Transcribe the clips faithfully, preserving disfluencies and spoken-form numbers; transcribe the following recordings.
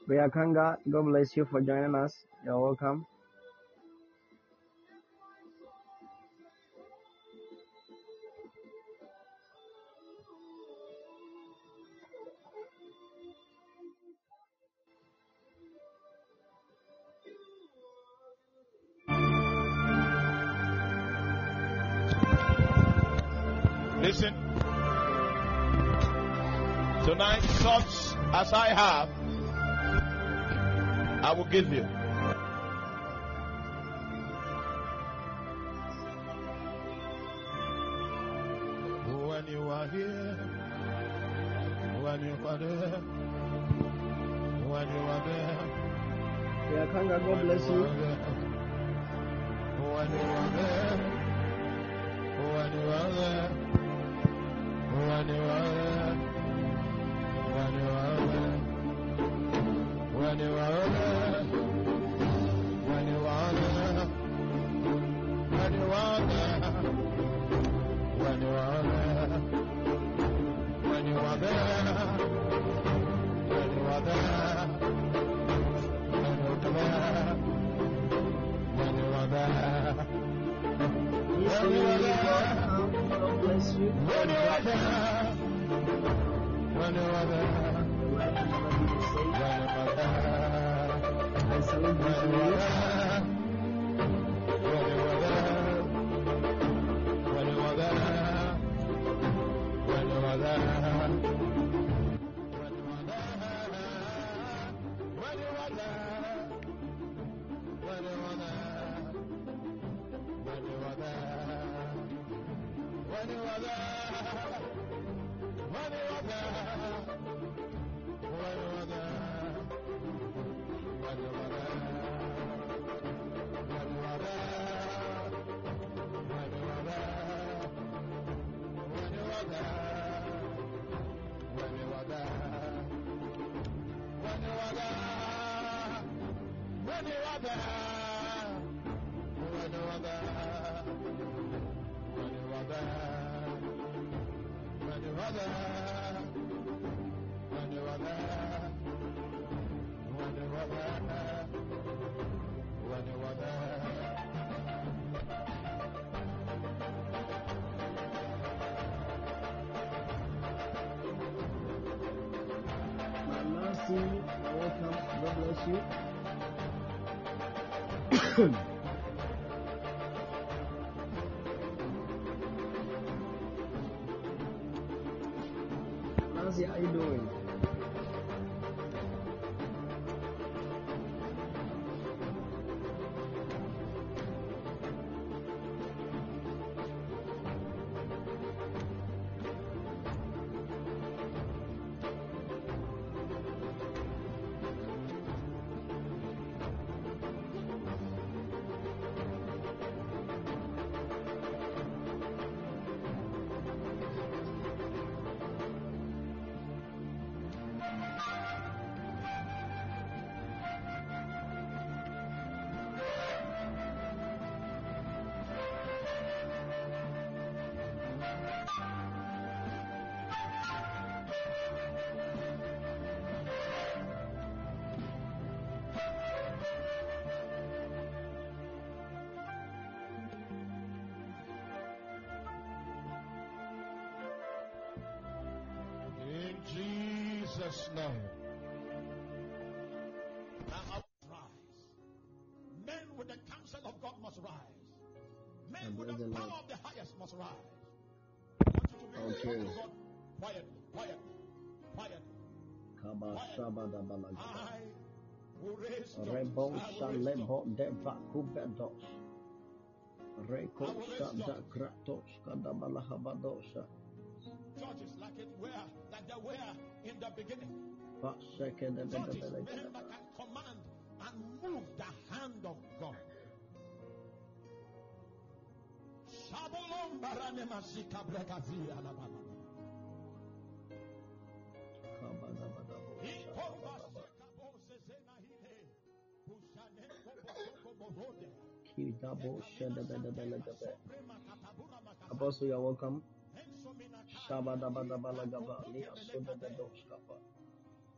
Kanga, God bless you for joining us. You're welcome. Listen, tonight, such as I have, I will give you. When you are here, when you are there, when you are there, Kanga, God bless you. When you are there, when you are there, when you are there, when you are there, when you are there, when you are there, when you are there, when you are there, when you are there, when you are there, when you are there, when you are there. When you are there, God bless you. When you are there, when you are there, Life will never be the same. when you are there, I salute when you. you are there, when you are there, when you are there, when you are there, when you are there, when you are there, when you are there, when you are there. When you are there, when you are there, when you are there, when you are there, when you are there, when you are there, when you are there, when you are there, when you are there, when you are there, when you are there. When you are there, when you are there, when you are there, when you are there, when you are there. Nancy, welcome. God bless you. Nancy, how you doing? In Jesus' name. Now I will rise. Men with the counsel of God must rise. Men with the power of the highest must rise. I want you to begin to talk to God quietly, quietly, quietly. I will raise Rebo Shalebo Deva Kubedos. Reko Shada Kratos Kadabalahabadosha. judges like it were, like they were in the beginning. Judges, men that can command and move the hand of God. Shabolom barane masika brekazia na baba. Apostle, you're welcome. Shabadabadabalagaba, Lia Sodabedoskapa,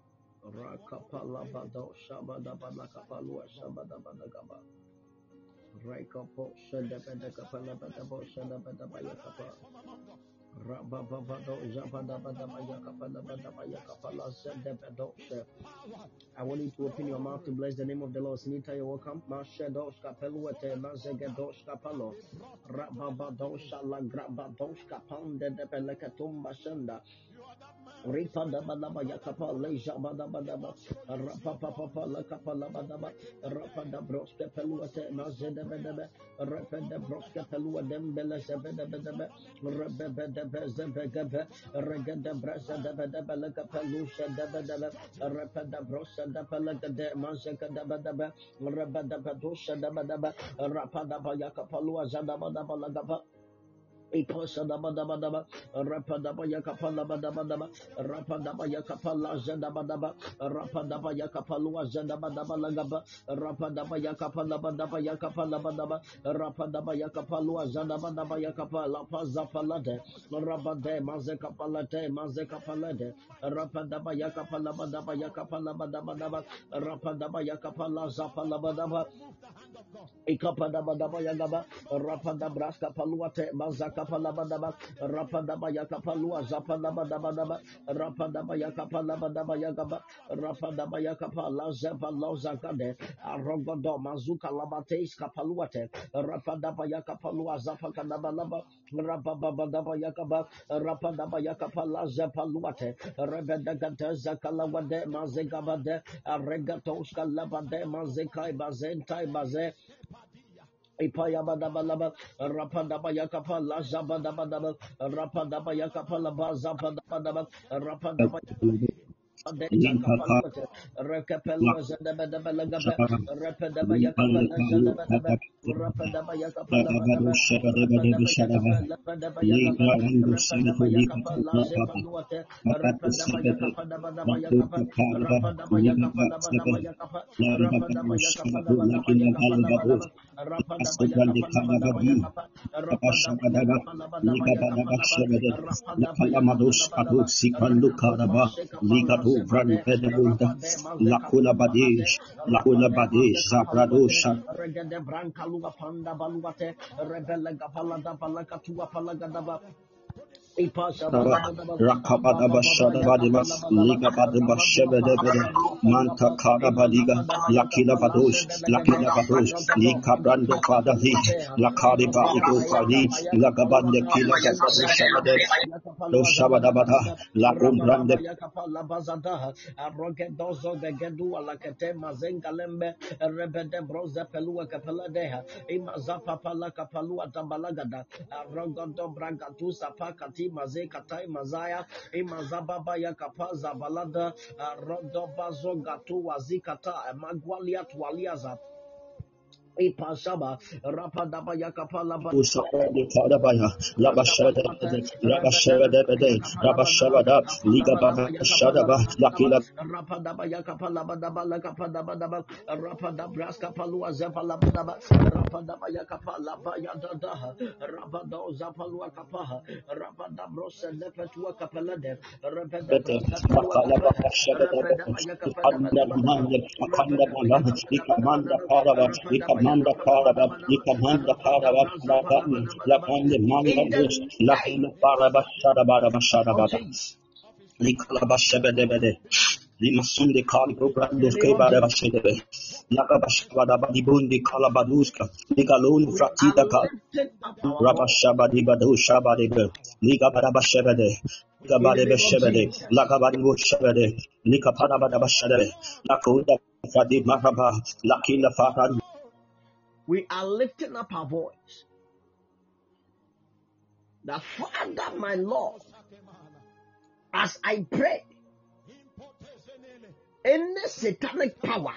Rakapalabado Shabadabalakapalua Shabadabadagaba. Rekapo Shadabadakapalabadabo Shadabadabayakapa. Rababado Zabadabadabayakapalabadabayakapala Zedabado. I want you to open your mouth to bless the name of the Lord. Sinita, you're welcome. Mashadosh Kapeluete, Mazegadosh Kapalo, Rababadosh Alagrabadosh Kapande de Pelekatum Bashanda. Ripa da ba da ba ya kapa leja ba da ba da ba rapa pa pa pa la kapa la ba da ba rapa da broske pelua te na zede be de be rapa da broske pelua dem bele se be de be de be rebe be de be ze be ge be rege de brasa de be de be la kapa lu se de be de be rapa da brosa da pa la de ma ze ge de be de be rebe de be do se de be de be rapa da ba ya kapa lu za da ba da ba la kapa. Iposa daba daba daba, rapa daba yakapala daba daba, rapa daba yakapala zenda daba, rapa daba yakapalua zenda daba lagaba, rapa daba yakapala daba yakapala daba, rapa daba yakapalua zenda daba yakapala paza palade, rapa de mazeka palade, mazeka palade, rapa daba yakapala daba yakapala daba daba, rapa daba yakapala zapala daba. Ikapada badaba yagaba, rapada braska paluate, mazaka palabadaba, rapada bayaka palua, zapada badabadaba, rapada bayaka palabadaba yagaba, rapada bayaka pala, zepa lozakade, arogodo, mazuka labates kapaluate, rapada bayaka palua, zapakadabalaba, rapabadaba yakaba, rapada bayaka pala, zepaluate, rebedagate, zakalawade, mazegabade, aregatoska labade, mazekai bazentai baze. Ipayabadabalaba, Rapandabayakapa, Lazabadabadaba, Rapandabayakapa, Labazabadabadaba, Rapandabayakapa. Rekapelua Zendabadabalaga, Rapadabayakapala Zendabadaba, Rapadabayakapala, Rapadabayakapala, Rapadabayakapala Zepaluate, Rapadabayakapadabayakapa, Rapadabayakapadabayakapa, Rapadabayakapadabayakapa, Rapadabayakapadabayakapa, Rapadabayakapadabayakapa, Vrantedabunda, Lakuna Badish, Lakuna Badish, Zabradosha, Regade Branca Luga Panda Baluate, Rebele Gapala da Palakatua Palagadaba. Rakabadaba Shadabadiba, Ligabadaba Shebedebede, Manta Kadabadiga, Lakila Badosh, Lakila Badosh, Lika Brando Fadahi, Lakadiba Igo Fadi, Lagabande Kila Shabade, No Shabadabada, Lakum Brande. Arrogedozo de Gedu Alakate Mazengalembe, Rebede Broza Pelua Capeladeha, Imazapa Palaka Palua Tambalagada, Arrogodo Bragatusa Pakati. Maze katai mazaya imazababa yakapa zabalada rodobazo gatu wazikata magwalia twaliaza Ipasaba rapadaba yakapala Usapade Kadabaya, Labashada, Labashada, Rabashada, Ligababa Shadaba, Lakila rapadaba yakapala badaba lakapadaba daba rapada braska palua zepala badaba rapadaba yakapala bayada rabado zapalua kapaha rapada brosa lepetua kapelade rapada braska palua Makalaba kapaha Shada, rapadaba yakapala Akanda badaba Manda, Akanda rapadaba Manda, yakapala Ikamanda badaba Parava, rapadaba Ikamanda yakapala Parava, badaba Ikamanda rapada Parava, braza pala Lakam, badaba Lakam, Manda in Bush, the name Lakula Parava, Shadabara, of Shadabada, Jesus. Likalaba Shebedebede. Limasunde Kali In the Brandos name of Kebada Jesus. Bashebe, Lakabashabada Badibundi Kalabaduska, Ligalun We are Fratida Ka, lifting up our voice Rabashabadi Badu Shabadibe, Ligabada Bashebede, in the Ligabade name of Beshebede, Jesus. Lagabadibu Shebede, Likapada Badabashade, Lakuda Fadi Maraba, Lakila Faran. We are lifting up our voice. The Father, my Lord, as I pray, any satanic power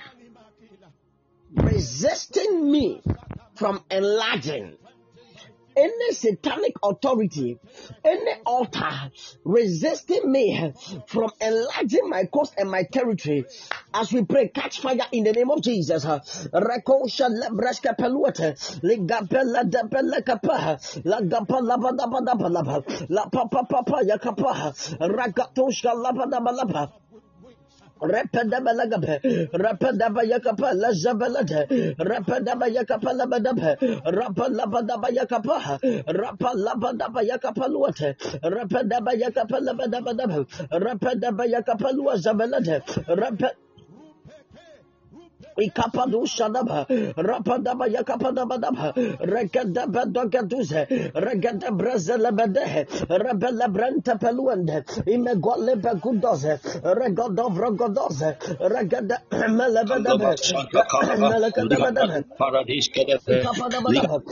resisting me from enlarging, any satanic authority, any altar resisting me from enlarging my coast and my territory, as we pray, catch fire in the name of Jesus. Rekosha lebreska peluete, ligapela de pelekapa, la gapala badabadabala, la papa papa yakapa, rakatoshka labadabalaba. Repedabalagabe, Rapadabayakapa, Lazabelade, Rapadabayakapalabadabe, Rapalabadabayakapa, Rapalabadabayakapaluate, Rapadabayakapalabadabe, Rapadabayakapaluazabelade, Ikapadu Shadaba, Rapadaba Yakapadabadaba, Regadaba Dogaduze, Regada Brazalabade, Rebella Brenta Peluende, Imegole Begudoze, Regodov Rogodoze, Regada Melabadabe, Melakadabadabe. Paradise Ikapadabadaba,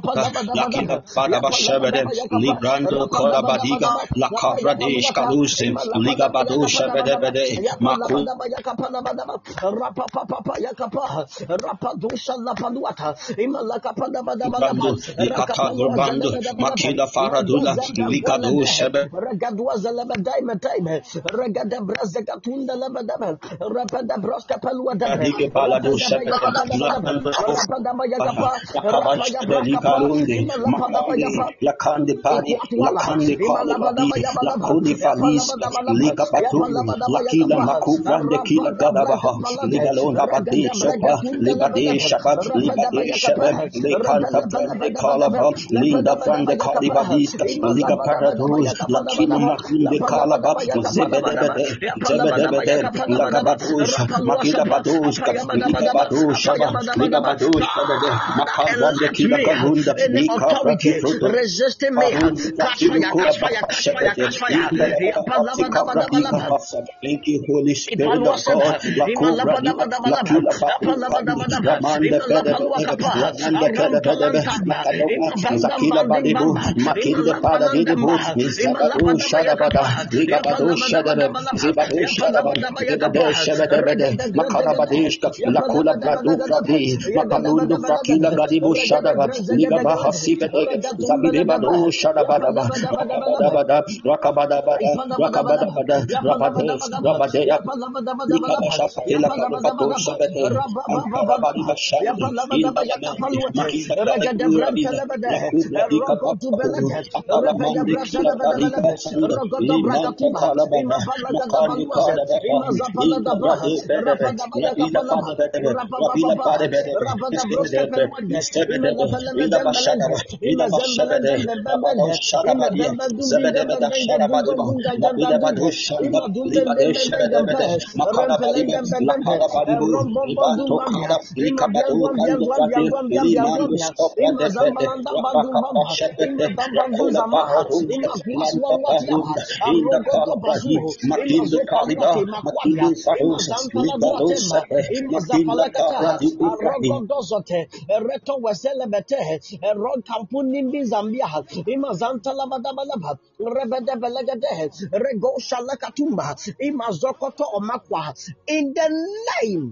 Lakina Yapalabadabadaba, Padabashabede, Yapalabadaba Yakapa, Librando Korabadiga, Rapalabadabadaba, La Cavradish Yapayapaluata, Kalusim, Liga Imalabadaba Badusha Yakapadabadaba, Bedebede, Maku Yapalabadaba Yakapadabadaba, Rapapapa Yakapa, Rapadusha Lapaluata, Imalakapadabadabalaba, Brando, Likata Rakapanua Gurbando, Zelebadabalaba, Makila Faradula, Magazanda Ligado Velade, Shebe. Regadua Zelebadaima Time, Regada Brazekatunda Lebadaba, Rapada Broska Palua Dabe, Like Balado Rapada Shebe, Yakapadabadaba, Lapando, Rapada Mayakapa, Lakabash, Rapaya Braskapa, Ligarundi, Imalapada Makandi, Mayapa. Lakandi Padi, Ikwatwala, Lakandi Kalibadi, Imalabadabayabalaba, Lakudi Falis, Yapalabadabalaba, Liga Batuli, Lakila Yapalabadabayakapa, Makubrande Kila Gadabaha, Rabadabrakabalade, Ligalona Badi Sopa, Libade Regadabregatundalabadaba, Shaba, Libade Rabadabayakapa, Shaba, Lekanta Brande Rebelebelebelebelebe, Kalaba, Linda Brande Lepedabadabayakapa, Kalibadiska, Liga Paradus, Lakina Imazabadabadabayakapalabadaba, Makunde Kalaba, Lapalabadabayakapalabadaba, Zebedebede, Zebedebede, Yapalabadabayakapalabadaba, Lagabadus, Makila Rapaluashapa, Badus, Liga Apayabadabadaba, Badus Shaba, Liga Apayabadabadaba. Badus Shaba, Father, Makabrande elect Kila me, Gabunda, any Lika authority Brati resisting me, Thank catch fire, catch fire, catch fire, catch fire. Yapalabadabadabalaba. you, Holy Spirit of God. Ipaluaseba, La Cobra Diva, La Imalabadabadabalaba, Kila Batu Fadi, Apalabadabadaba, Ramanda Pedebe, Imalapaluakapa, Ramanda Kedebe, Arampalantamba, Makadoma, Zakila Badibu, Imabandambandimbamba, Makinde Padadibu, Imalapanandamba, Zabadu Shadabada, Imalapadabaya, Ligabadu Shadabe, Yapalabadabadabalaba, Zibadu Shadaba, Zibade Yapalabadabayakapa, Shebedebede, Regadagradagade, Makarabadishka, La Kula Bradu Yapalabadabadagadaba, Bradi, Makalundu Frakila Yagadabadabalagade, Gadibu Shadaba, Ligabaha Regadagrazagadagalade, Sibede, Zabidebadu Regatumbelegaba, Shadabadaba, Yapalabadabadabalaba. Rakabadabada, Rakabadabada, Ipalabadabadaba, Rakabadabada, Rabades, yapalabadabadaba, Rabadea, yapalabadabadabalaba, Likabashapatela Karufato yapalabadabadaba, Sabete, rabababababa, Ankarabadi Bashandi, yapalabadaba Indalamandi, yakapaluate, Makinda Kaladurabida, regadabrantelebede, Lakubra Dikapapuru, rogodubelede, Akalamandi Kilabadi rebedebrasadabadabadaba, Katanda, Limanta rogodobragatuba, Kalababa, Makani imapalagadabaluase, Kadababa, imazapaladaba, Ikabrade Bedebe, rapadaba Nabila yakapalaba, Padebedebe, Nabila rapapapapa, Padebedebe, Istebedebe, rabadabroskapeluande, Istebedebe, Ila imelefelemedemelende, Bashadaba, Ila Bashadebe, Rabado imezembelendembembende, Shadabadia, Zebedebe Shadabadiba, Nabila imebembendumbimbembendungagagagagumbe, Badu Shanda, Libade imadumbembembembembe, Shebedebe, Makadabadibe, rempelendembembembe, Lakadabadibu, Ibanto rombombombambia, Kala, Likabadu, Kando Brade, Limando imabyanguambiangwambiangwambiangwambia, Stopra de Bede, Rakapa imazambalandambandumamba, Shepete, Rakola imazambanduzamaha, Paradunda, Lanta imakuaswalwatiawa, Parunda, in the Kala arogodobazuhu, Bradi, Makinda imazopaluate Kalida, makwabia, Makindu Fados, Libado imazantaladuatemba, Sepe, Makinda imazapalakata, Kabradi Ubradi, arogodozote, ereto weselebete, eronkampunimbi zambia, imazantalabadabalaba, rebedebelegedehe, rego shalakatumba, imazokoto omakwa. In the name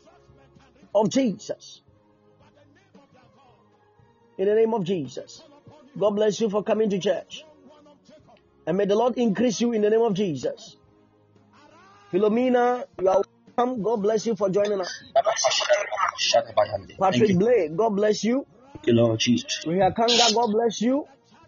of Jesus. In the name of Jesus. God bless you for coming to church. And may the Lord increase you in the name of Jesus. Philomena, you are welcome. God bless you for joining us. Thank Patrick you. Blake, God bless you. Thank you, Lord Jesus. Rihakanga, God bless you.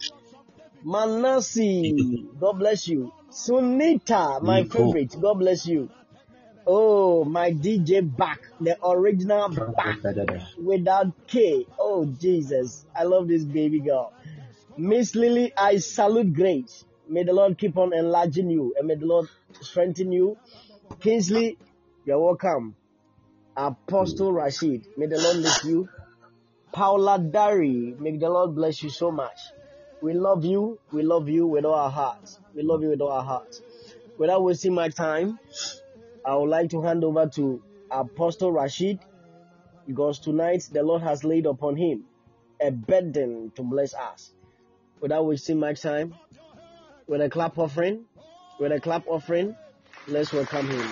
Manasi, God bless you. Sunita, my Nico. favorite, God bless you. Oh, my D J back, the original back without K. Oh, Jesus. I love this baby girl. Miss Lily, I salute grace. May the Lord keep on enlarging you and may the Lord strengthen you. Kingsley, you're welcome. Apostle Rashid, may the Lord lift you. Paula Dari, may the Lord bless you so much. We love you. We love you with all our hearts. We love you with all our hearts. Without wasting my time, I would like to hand over to Apostle Rashid because tonight the Lord has laid upon him a burden to bless us. Without wasting my time, with a clap offering, with a clap offering, let's welcome him.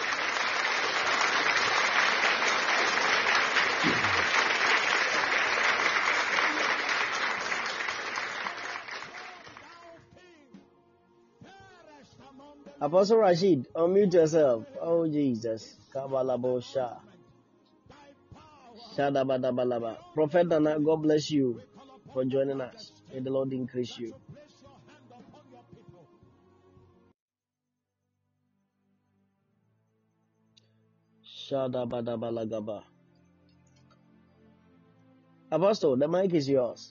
Apostle Rashid, unmute yourself. Oh, Jesus. Kabalabosha. Shadabadabalaba. Prophet Dana, God bless you for joining us. May the Lord increase you. Shadabadabalagaba. Apostle, the mic is yours.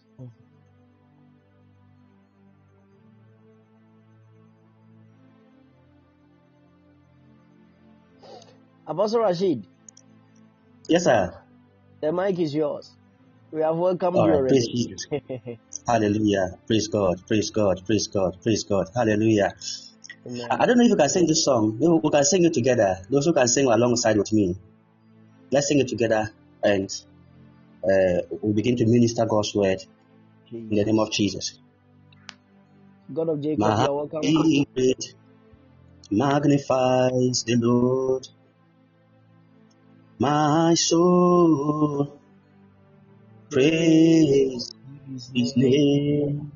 Apostle Rashid. Yes, sir. The mic is yours. We have welcomed All you right. Praise already. Jesus. Hallelujah. Praise God. Praise God. Praise God. Praise God. Hallelujah. Amen. I I don't know if you can sing this song. Maybe we can sing it together. Those who can sing alongside with me. Let's sing it together and uh, we'll begin to minister God's word in the name of Jesus. God of Jacob, My you are welcome. spirit magnifies the Lord. My soul praise His name.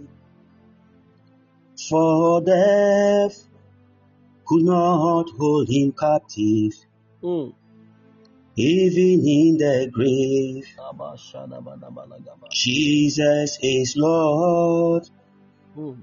For death could not hold Him captive, Mm. even in the grave. Abba, Shadabadabalagaba. Jesus is Lord, Mm.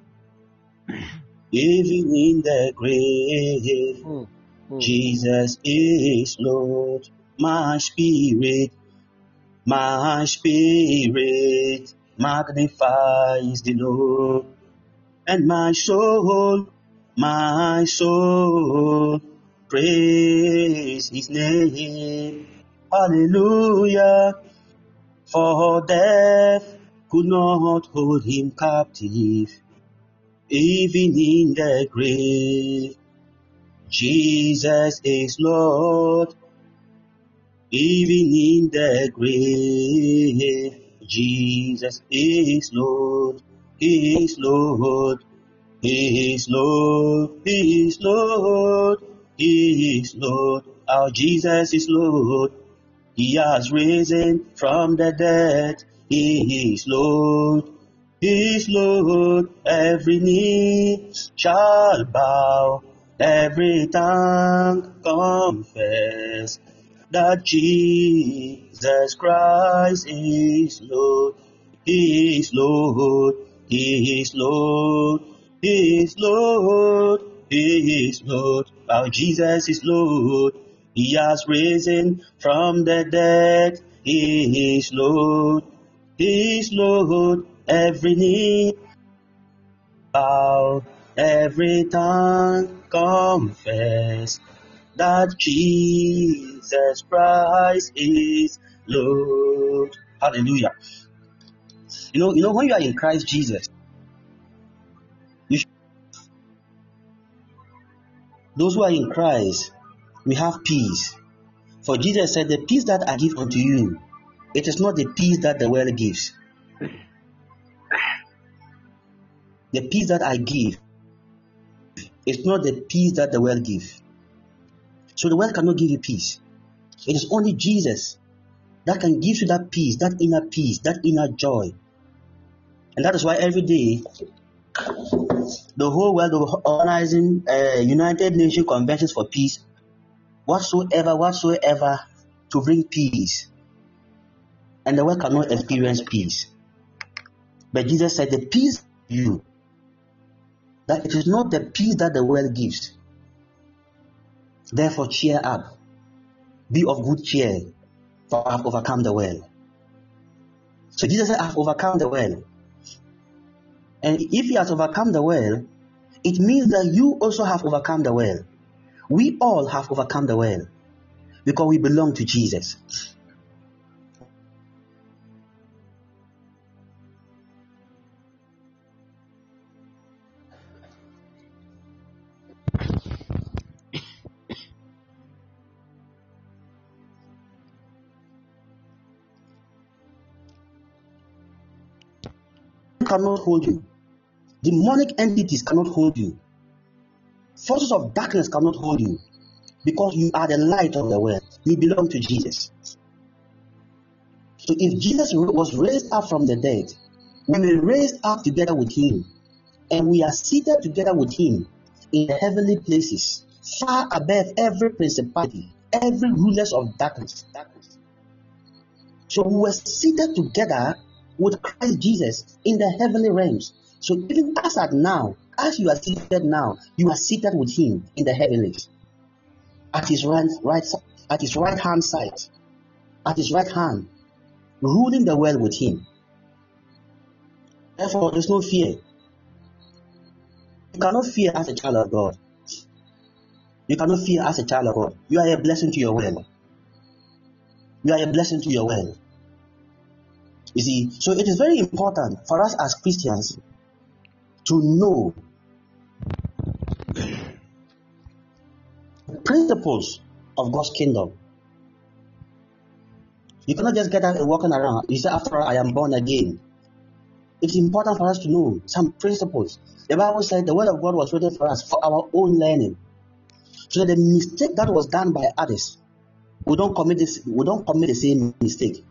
even in the grave. Mm. Mm. Jesus is Lord. My spirit, my spirit magnifies the Lord, and my soul, my soul praise His name. Hallelujah. For death could not hold Him captive, even in the grave. Jesus is Lord, even in the grave. Jesus is Lord, He is Lord, He is Lord, He is Lord, He is Lord. Our Jesus is Lord. He has risen from the dead. He is Lord. He is Lord. Every knee shall bow. Every tongue confess that Jesus Christ is Lord. He is Lord. He is Lord. He is Lord. He is Lord. Our Jesus is Lord. He has risen from the dead. He is Lord. He is Lord. Every knee bow, every tongue confess that Jesus Christ is Lord. Hallelujah. You know, you know, when you are in Christ Jesus, you should, those who are in Christ, we have peace. For Jesus said, the peace that I give unto you, it is not the peace that the world gives. The peace that I give is not the peace that the world gives. So the world cannot give you peace. It is only Jesus that can give you that peace, that inner peace, that inner joy. And that is why every day, the whole world is organizing uh, United Nations Conventions for Peace, whatsoever, whatsoever, to bring peace. And the world cannot experience peace. But Jesus said, the peace you, that it is not the peace that the world gives. Therefore, cheer up. Be of good cheer, for I have overcome the world. So Jesus said, I have overcome the world. And if He has overcome the world, it means that you also have overcome the world. We all have overcome the world because we belong to Jesus. Cannot hold you. Demonic entities cannot hold you. Forces of darkness cannot hold you because you are the light of the world. You belong to Jesus. So if Jesus was raised up from the dead, we were raised up together with Him, and we are seated together with Him in the heavenly places, far above every principality, every rulers of darkness. So we were seated together with Christ Jesus in the heavenly realms. So even as at now, as you are seated now, you are seated with Him in the heavenlies, at His right, right, at his right hand side, at his right hand, ruling the world with him. Therefore, there's no fear. You cannot fear as a child of God. You cannot fear as a child of God. You are a blessing to your world. You are a blessing to your world. You see, so it is very important for us as Christians to know the principles of God's kingdom. You cannot just get out and walking around. You say, after all, I am born again. It's important for us to know some principles. The Bible said the word of God was written for us for our own learning. So that the mistake that was done by others, we don't commit this, we don't commit the same mistake.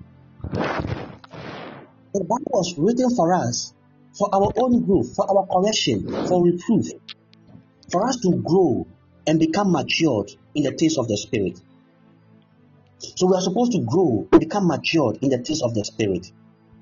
The Bible was written for us for our own growth, for our correction, for reproof, for us to grow and become matured in the things of the Spirit. So we are supposed to grow and become matured in the things of the Spirit.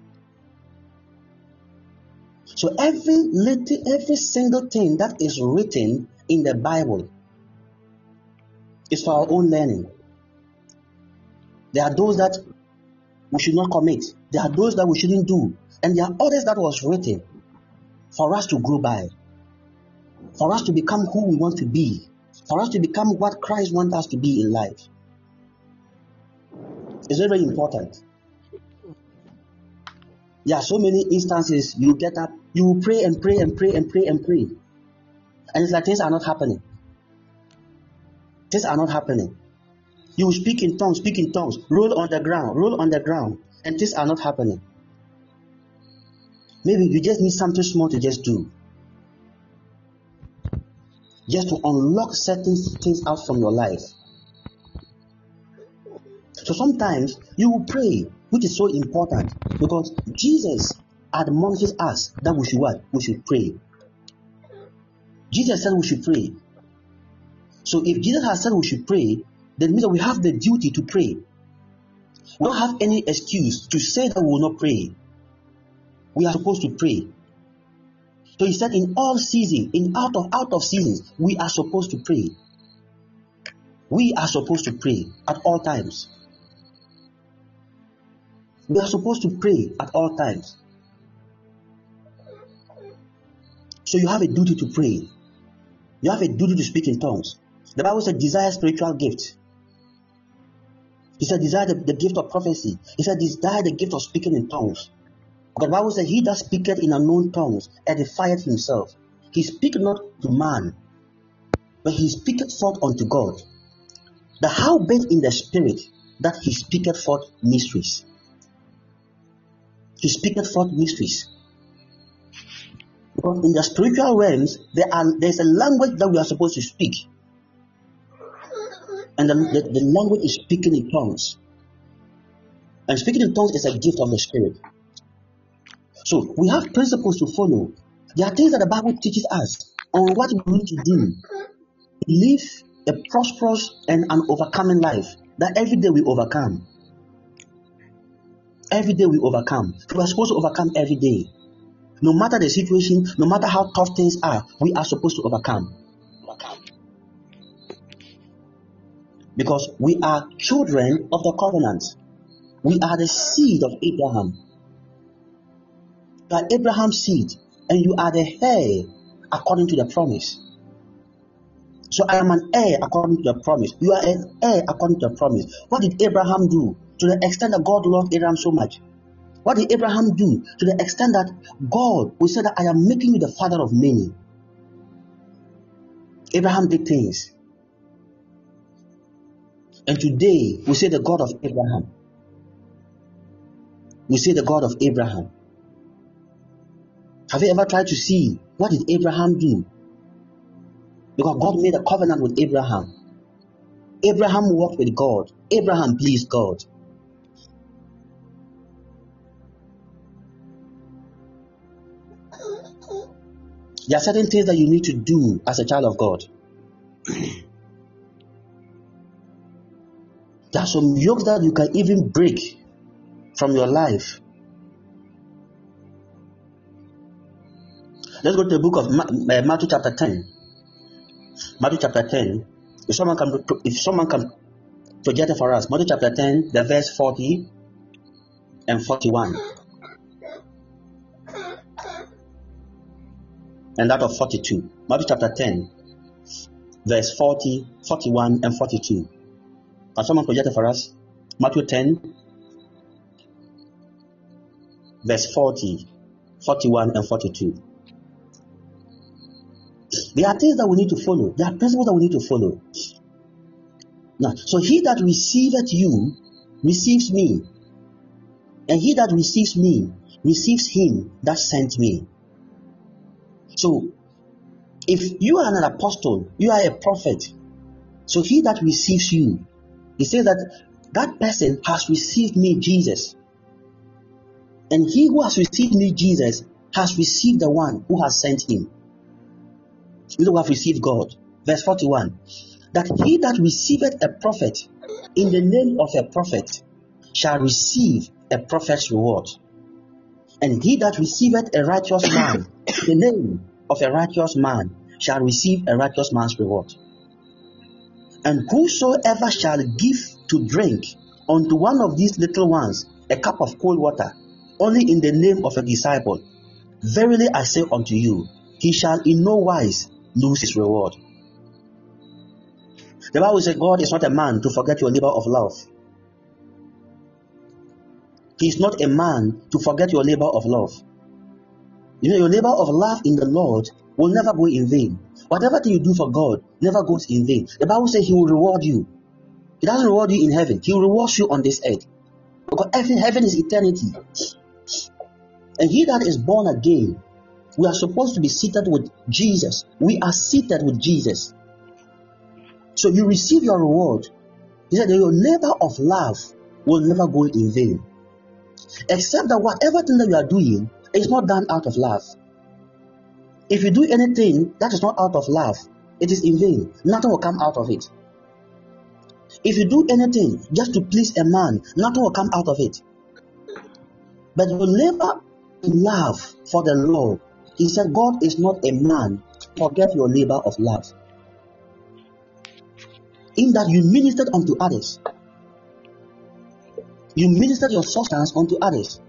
So every little, every single thing that is written in the Bible is for our own learning. There are those that we should not commit. There are those that we shouldn't do. And there are others that was written for us to grow by, for us to become who we want to be, for us to become what Christ wants us to be in life. It's very, very important. There are so many instances you get up, you pray and pray and pray and pray and pray. And it's like things are not happening. Things are not happening. You speak in tongues, speak in tongues, roll on the ground, roll on the ground, and things are not happening. Maybe you just need something small to just do. Just to unlock certain things out from your life. So sometimes you will pray, which is so important, because Jesus admonishes us that we should what? We should pray. Jesus said we should pray. So if Jesus has said we should pray, then it means that we have the duty to pray. We don't have any excuse to say that we will not pray. We are supposed to pray. So he said in all seasons, in out of out of seasons, we are supposed to pray. We are supposed to pray at all times. We are supposed to pray at all times. So you have a duty to pray. You have a duty to speak in tongues. The Bible said desire spiritual gifts. He said desire the, the gift of prophecy. He said desire the gift of speaking in tongues. The Bible said he that speaketh in unknown tongues edifieth himself. He speaketh not to man, but he speaketh forth unto God. The howbeit in the spirit that he speaketh forth mysteries. He speaketh forth mysteries. Because in the spiritual realms, there are there is a language that we are supposed to speak. And the, the, the language is speaking in tongues. And speaking in tongues is a gift of the Spirit. So we have principles to follow. There are things that the Bible teaches us on what we need to do to live a prosperous and an overcoming life. That every day we overcome. Every day we overcome. We are supposed to overcome every day. No matter the situation, no matter how tough things are, we are supposed to overcome. Overcome. Because we are children of the covenant. We are the seed of Abraham. You are Abraham's seed, and you are the heir according to the promise. So I am an heir according to the promise. You are an heir according to the promise. What did Abraham do to the extent that God loved Abraham so much? What did Abraham do to the extent that God will say that I am making you the father of many? Abraham did things. And today we say the God of Abraham. We say the God of Abraham. Have you ever tried to see what did Abraham do? Because God made a covenant with Abraham. Abraham walked with God. Abraham pleased God. There are certain things that you need to do as a child of God. There are some yokes that you can even break from your life. Let's go to the book of Matthew chapter ten. Matthew chapter ten. If someone can, if someone can projected for us. Matthew chapter ten, the verse forty and forty-one. And that of forty-two. Matthew chapter ten, verse forty, forty-one, and forty-two. Can someone project it for us? Matthew ten, verse forty, forty-one, and forty-two. There are things that we need to follow. There are principles that we need to follow. Now, so he that receiveth you receives me, and he that receives me receives him that sent me. So, if you are an apostle, you are a prophet. So he that receives you, he says that that person has received me, Jesus. And he who has received me, Jesus, has received the one who has sent him. You who have received God. Verse forty-one. That he that receiveth a prophet in the name of a prophet shall receive a prophet's reward. And he that receiveth a righteous man in the name of a righteous man shall receive a righteous man's reward. And whosoever shall give to drink unto one of these little ones a cup of cold water, only in the name of a disciple, verily I say unto you, he shall in no wise lose his reward. The Bible says God is not a man to forget your labor of love. He is not a man to forget your labor of love. You know, your labor of love in the Lord will never go in vain. Whatever thing you do for God never goes in vain. The Bible says he will reward you. He doesn't reward you in heaven. He will reward you on this earth. Because heaven is eternity. And he that is born again, we are supposed to be seated with Jesus. We are seated with Jesus. So you receive your reward. He said that your labor of love will never go in vain. Except that whatever thing that you are doing is not done out of love. If you do anything that is not out of love, it is in vain. Nothing will come out of it. If you do anything just to please a man, nothing will come out of it. But your labor in love for the Lord, he said God is not a man. Forget your labor of love. In that you ministered unto others. You ministered your substance unto others.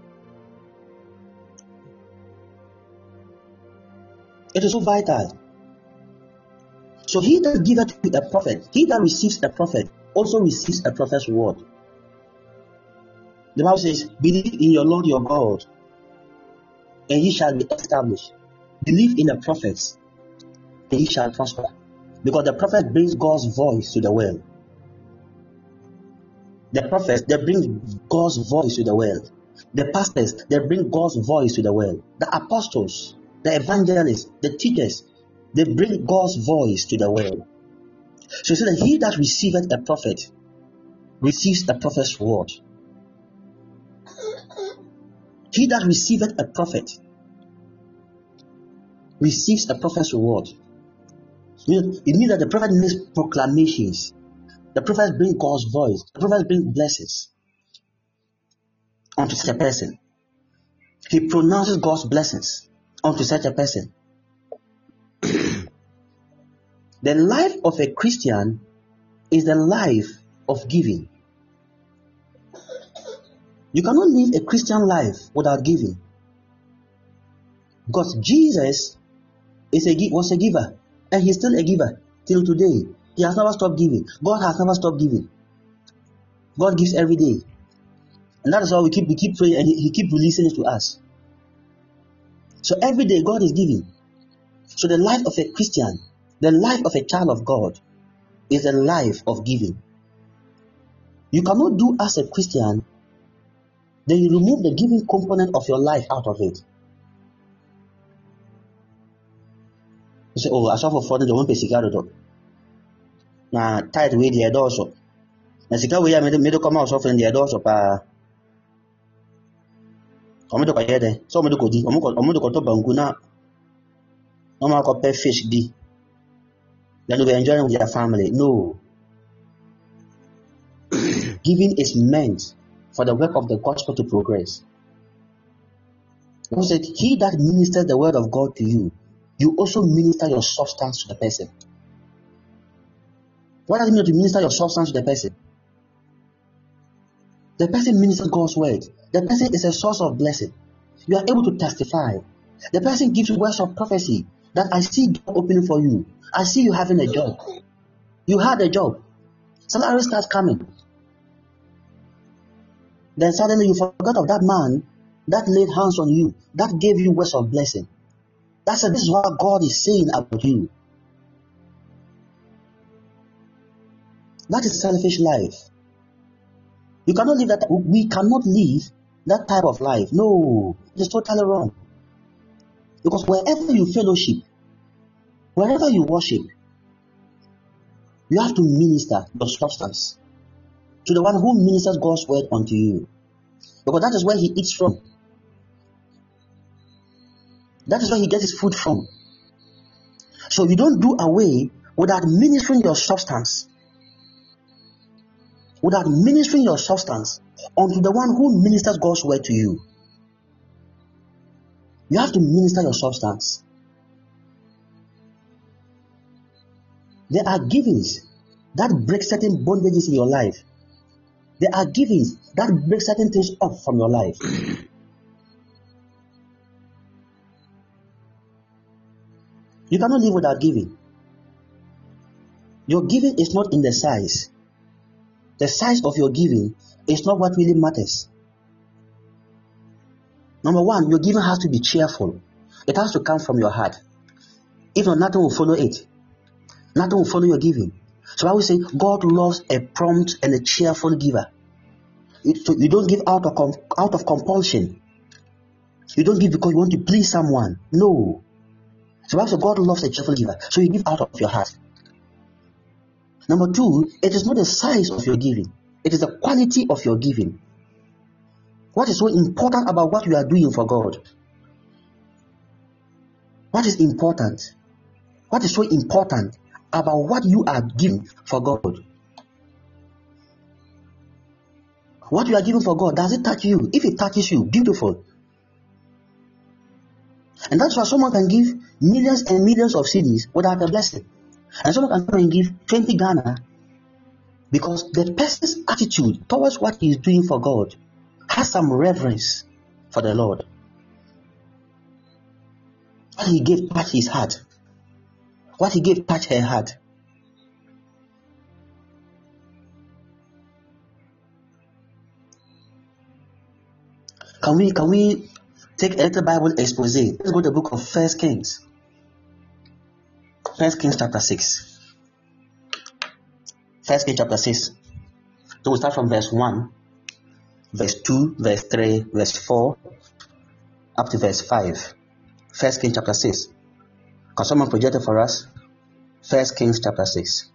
It is so vital. So he that giveth to a prophet, he that receives a prophet, also receives a prophet's reward. The Bible says, believe in your Lord your God, and ye shall be established. Believe in the prophets, and ye shall prosper. Because the prophet brings God's voice to the world. The prophets, they bring God's voice to the world. The pastors, they bring God's voice to the world. The apostles, the evangelists, the teachers, they bring God's voice to the world. So he said that he that receiveth a prophet receives a prophet's reward. He that receiveth a prophet receives a prophet's reward. It means that the prophet makes proclamations. The prophets bring God's voice. The prophets bring blessings onto such a person. He pronounces God's blessings onto such a person. The life of a Christian is the life of giving. You cannot live a Christian life without giving. Because Jesus is a, was a giver. And he's still a giver till today. He has never stopped giving. God has never stopped giving. God gives every day. And that is why we keep we keep praying and he, he keeps releasing it to us. So every day God is giving. So the life of a Christian, the life of a child of God, is a life of giving. You cannot do as a Christian, then you remove the giving component of your life out of it. You say, oh, I suffer for the one pay cigar dog. Na tight way the also. Na cigar way I made me come out suffering the also pa. Come to kaya de. So me do kodi. Omo ko omo do ko to bangu na. Omo ko pay fish di. Then we enjoying with their family. No. Giving is meant for the work of the gospel to progress. Who said, he that ministers the word of God to you, you also minister your substance to the person. What does it mean to minister your substance to the person? The person ministers God's word. The person is a source of blessing. You are able to testify. The person gives you words of prophecy that I see door opening for you. I see you having a job. You had a job. Salary starts coming. Then suddenly you forgot of that man that laid hands on you, that gave you words of blessing. That's a, this is what God is saying about you. That is selfish life. You cannot live that. We cannot live that type of life. No, it is totally wrong. Because wherever you fellowship, wherever you worship, you have to minister your substance to the one who ministers God's word unto you. Because that is where he eats from. That is where he gets his food from. So you don't do away without ministering your substance. Without ministering your substance unto the one who ministers God's word to you. You have to minister your substance. There are givings that break certain bondages in your life. There are givings that break certain things off from your life. You cannot live without giving. Your giving is not in the size. The size of your giving is not what really matters. Number one, your giving has to be cheerful. It has to come from your heart. If not, nothing will follow it. Nothing will follow your giving. So I will say, God loves a prompt and a cheerful giver. It, so you don't give out of com- out of compulsion. You don't give because you want to please someone. No. So I will say, God loves a cheerful giver. So you give out of your heart. Number two, it is not the size of your giving. It is the quality of your giving. What is so important about what you are doing for God? What is important? What is so important about what you are giving for God? What you are giving for God, does it touch you? If it touches you, beautiful. And that's why someone can give millions and millions of C Ds without a blessing. And someone can come and give twenty Ghana because the person's attitude towards what he is doing for God has some reverence for the Lord. What he gave touched his heart. What he gave touched her heart. Can we can we take a little Bible expose? Let's go to the book of First Kings. First Kings chapter six. First Kings chapter six. So we start from verse one, verse two, verse three, verse four, up to verse five. First Kings chapter six. Can someone project it for us? First Kings chapter six.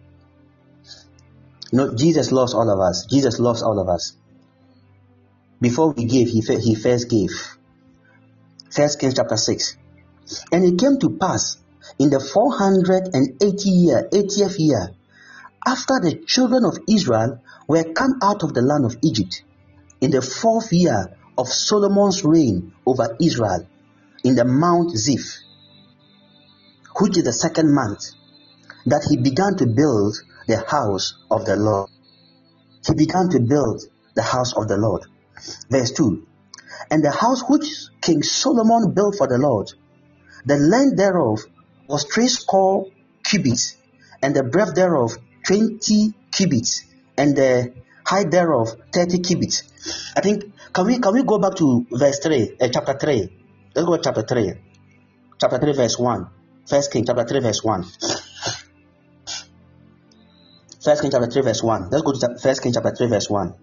You know, Jesus loves all of us. Jesus loves all of us. Before we gave, he, he first gave. First Kings chapter six. And it came to pass in the four hundred eighty year, eightieth year, after the children of Israel were come out of the land of Egypt, in the fourth year of Solomon's reign over Israel, in the Mount Ziph, which is the second month, that he began to build the house of the Lord. He began to build the house of the Lord. Verse two. And the house which King Solomon built for the Lord, the length thereof was three score cubits, and the breadth thereof twenty cubits, and the height thereof thirty cubits. I think can we can we go back to verse three, uh, chapter three? Let's go to chapter three, chapter three, verse one. First King chapter three, verse one. First King chapter three, verse one. Let's go to First King chapter three, verse one.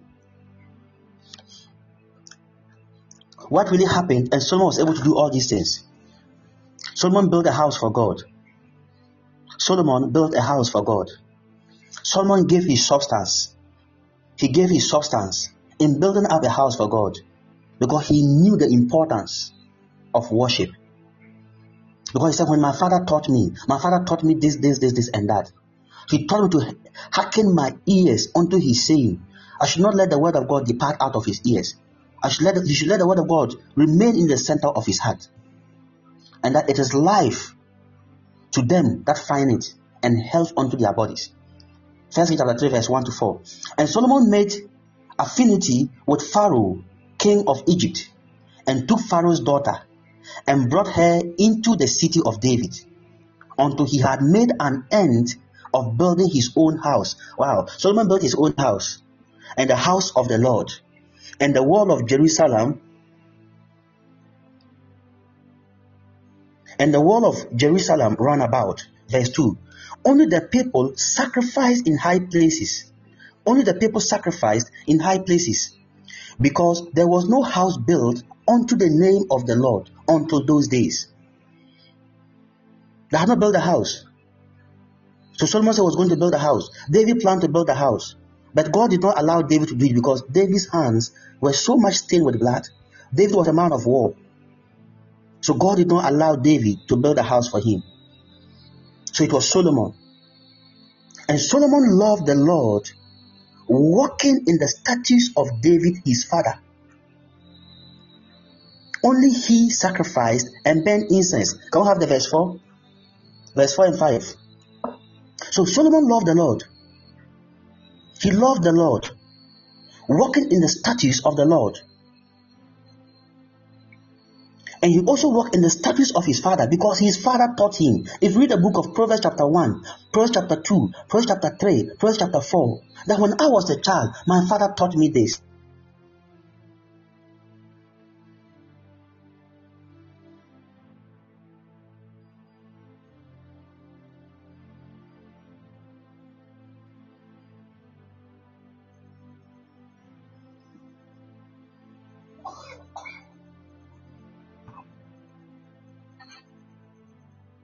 What really happened? And Solomon was able to do all these things. Solomon built a house for God. Solomon built a house for God. Solomon gave his substance. He gave his substance in building up a house for God because he knew the importance of worship. Because he said, when my father taught me, my father taught me this, this, this, this, and that. He taught me to hearken my ears unto his saying. I should not let the word of God depart out of his ears. I should let, he should let the word of God remain in the center of his heart. And that it is life to them that find it and health unto their bodies. First Kings chapter three, verse one to four. And Solomon made affinity with Pharaoh, king of Egypt, and took Pharaoh's daughter and brought her into the city of David, until he had made an end of building his own house. Wow. Solomon built his own house, and the house of the Lord, and the wall of Jerusalem, and the wall of Jerusalem round about. Verse two. Only the people sacrificed in high places. Only the people sacrificed in high places, because there was no house built unto the name of the Lord until those days. They had not built a house. So Solomon said he was going to build a house. David planned to build a house, but God did not allow David to do it because David's hands were so much stained with blood. David was a man of war. So God did not allow David to build a house for him. So it was Solomon. And Solomon loved the Lord, walking in the statutes of David his father. Only he sacrificed and burnt incense. Can we have the verse four? Verse four and five. So Solomon loved the Lord. He loved the Lord, walking in the statutes of the Lord. And he also walked in the statutes of his father, because his father taught him. If you read the book of Proverbs chapter one, Proverbs chapter two, Proverbs chapter three, Proverbs chapter four, that when I was a child, my father taught me this.